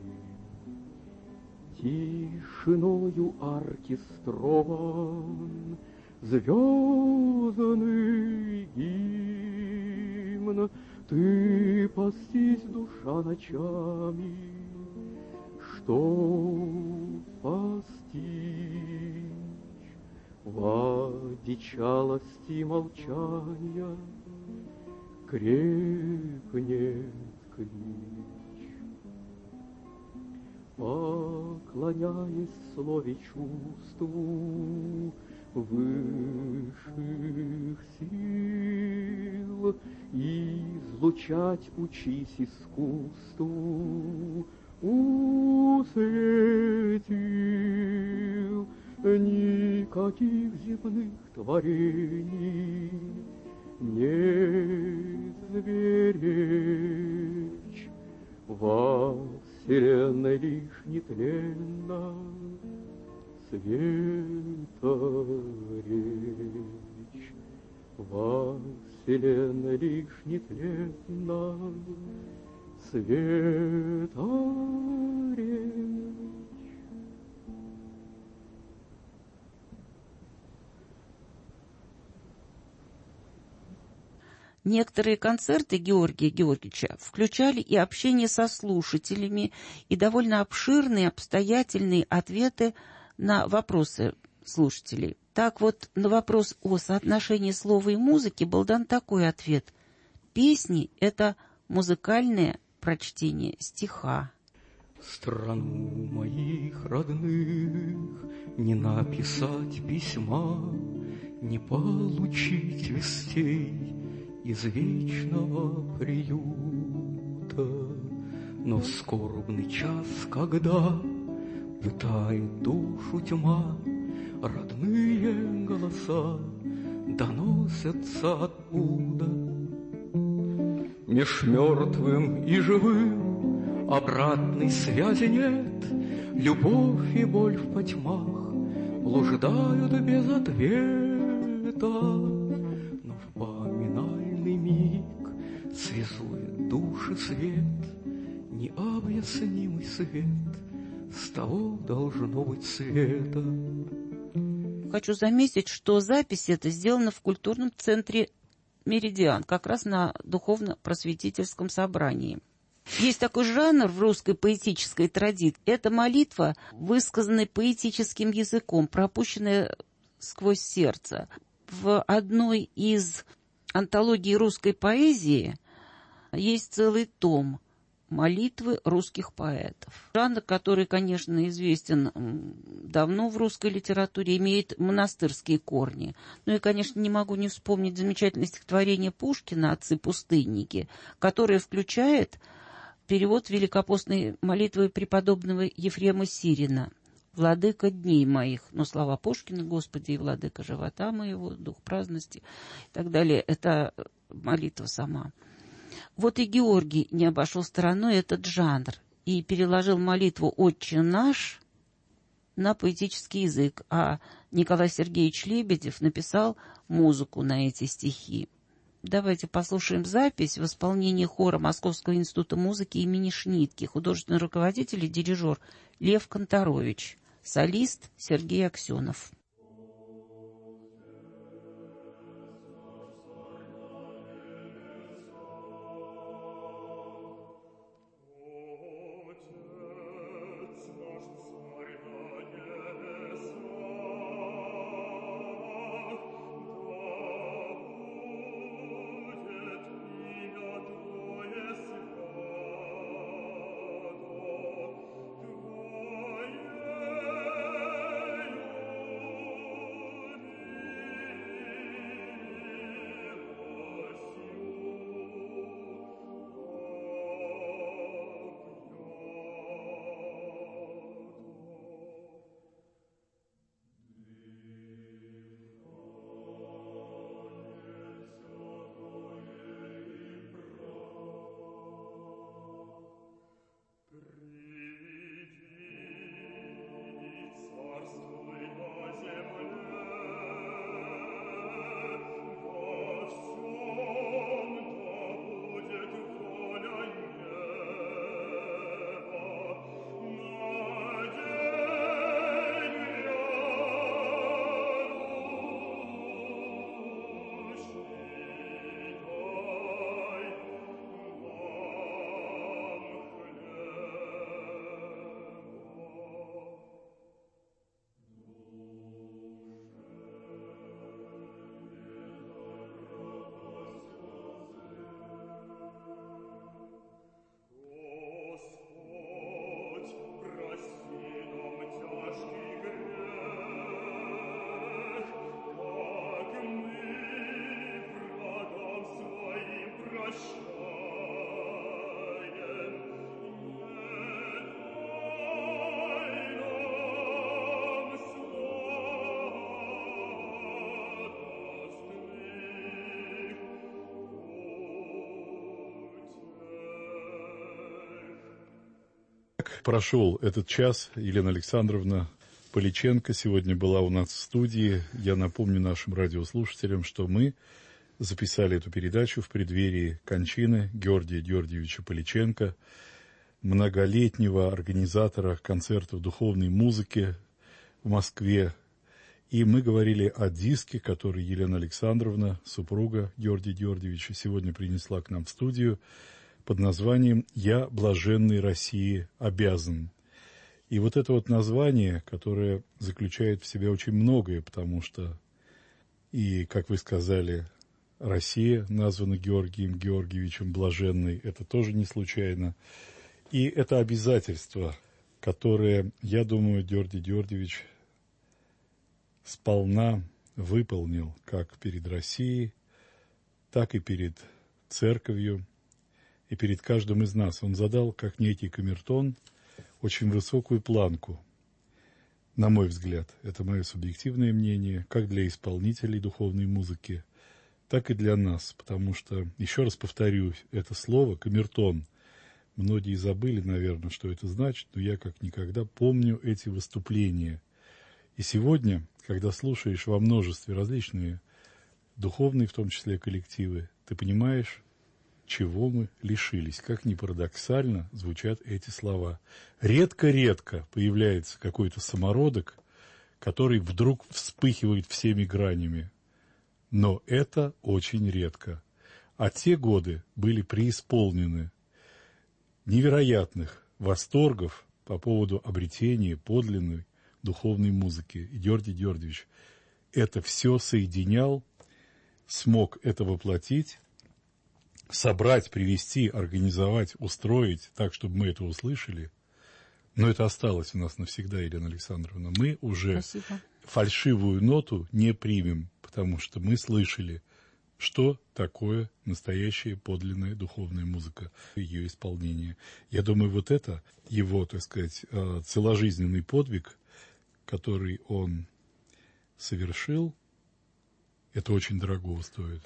Тишиною оркестрован звездный гимн. Ты пастись, душа, ночами, что постичь в одичалости молчания крепнет клич. Поклоняясь слове чувству высших сил, излучать учись искусству, усветил никаких земных творений не зверечь, во вселенной лишь нетленно света речь, во вселенной лишь нетленно света речь. Некоторые концерты Георгия Георгиевича включали и общение со слушателями, и довольно обширные, обстоятельные ответы на вопросы слушателей. Так вот, на вопрос о соотношении слова и музыки был дан такой ответ. Песни — это музыкальное прочтение стиха. Страну моих родных не написать письма, не получить вестей из вечного приюта. Но в скорбный час, когда пытает душу тьма, родные голоса доносятся оттуда. Меж мертвым и живым обратной связи нет, любовь и боль в потьмах блуждают без ответа. Но в поминальный миг связует души свет, необъяснимый свет, с того должно быть света. Хочу заметить, что запись эта сделана в культурном центре «Меридиан», как раз на духовно-просветительском собрании. Есть такой жанр в русской поэтической традиции. Это молитва, высказанная поэтическим языком, пропущенная сквозь сердце. В одной из антологий русской поэзии есть целый том «Молитвы русских поэтов». Жанр, который, конечно, известен давно в русской литературе, имеет монастырские корни. Ну и, конечно, не могу не вспомнить замечательное стихотворение Пушкина «Отцы-пустынники», которое включает перевод великопостной молитвы преподобного Ефрема Сирина «Владыка дней моих». Но слова Пушкина: «Господи, и владыка живота моего, дух праздности» и так далее. Это молитва сама. Вот и Георгий не обошел стороной этот жанр и переложил молитву «Отче наш» на поэтический язык, а Николай Сергеевич Лебедев написал музыку на эти стихи. Давайте послушаем запись в исполнении хора Московского института музыки имени Шнитке, художественный руководитель и дирижер Лев Конторович, солист Сергей Аксенов. Твое Прошел этот час. Елена Александровна Поличенко сегодня была у нас в студии. Я напомню нашим радиослушателям, что мы записали эту передачу в преддверии кончины Георгия Георгиевича Поличенко, многолетнего организатора концертов духовной музыки в Москве. И мы говорили о диске, который Елена Александровна, супруга Георгия Георгиевича, сегодня принесла к нам в студию под названием «Я блаженной России обязан». И вот это вот название, которое заключает в себе очень многое, потому что, и, как вы сказали, Россия названа Георгием Георгиевичем Блаженной, это тоже не случайно. И это обязательство, которое, я думаю, Георгий Георгиевич сполна выполнил как перед Россией, так и перед церковью, и перед каждым из нас. Он задал, как некий камертон, очень высокую планку, на мой взгляд. Это мое субъективное мнение, как для исполнителей духовной музыки, так и для нас, потому что, еще раз повторюсь, это слово «камертон». Многие забыли, наверное, что это значит, но я как никогда помню эти выступления. И сегодня, когда слушаешь во множестве различные духовные, в том числе коллективы, ты понимаешь, чего мы лишились. Как ни парадоксально звучат эти слова. Редко-редко появляется какой-то самородок, который вдруг вспыхивает всеми гранями. Но это очень редко. А те годы были преисполнены невероятных восторгов по поводу обретения подлинной духовной музыки. И Георгий Георгиевич это все соединял, смог это воплотить, собрать, привести, организовать, устроить так, чтобы мы это услышали. Но это осталось у нас навсегда, Елена Александровна. Мы уже Спасибо. Фальшивую ноту не примем, потому что мы слышали, что такое настоящая подлинная духовная музыка, ее исполнение. Я думаю, вот это его, так сказать, целожизненный подвиг, который он совершил, это очень дорого стоит.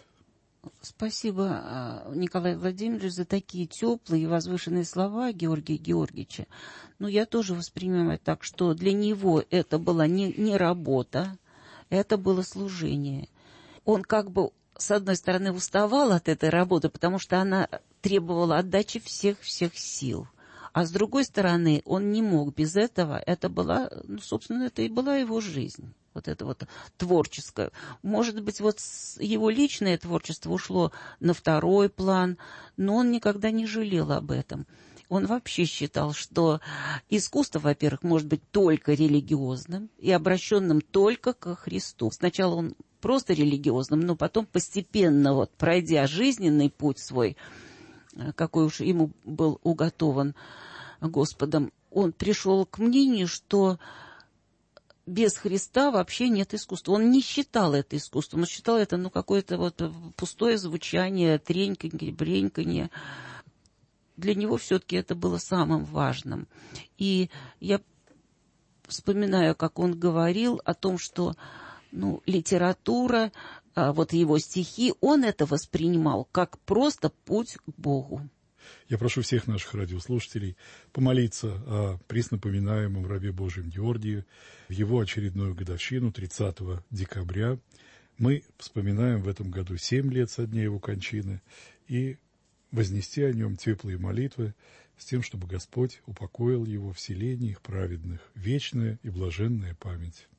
Спасибо, Николай Владимирович, за такие теплые и возвышенные слова Георгия Георгиевича. Но я тоже воспринимаю так, что для него это была не, не работа, это было служение. Он как бы, с одной стороны, уставал от этой работы, потому что она требовала отдачи всех-всех сил. А с другой стороны, он не мог без этого. Это была, ну, собственно, это и была его жизнь. Вот это вот творческое. Может быть, вот его личное творчество ушло на второй план, но он никогда не жалел об этом. Он вообще считал, что искусство, во-первых, может быть только религиозным и обращенным только ко Христу. Сначала он просто религиозным, но потом постепенно, вот, пройдя жизненный путь свой, какой уж ему был уготован Господом, он пришел к мнению, что без Христа вообще нет искусства. Он не считал это искусством, он считал это, ну, какое-то вот пустое звучание, треньканье, бреньканье. Для него все-таки это было самым важным. И я вспоминаю, как он говорил о том, что, ну, литература, вот его стихи, он это воспринимал как просто путь к Богу. Я прошу всех наших радиослушателей помолиться о преснопоминаемом рабе Божьем Георгии в его очередную годовщину, тридцатого декабря. Мы вспоминаем в этом году семь лет со дня его кончины и вознести о нем теплые молитвы с тем, чтобы Господь упокоил его в селениях праведных, вечная и блаженная память.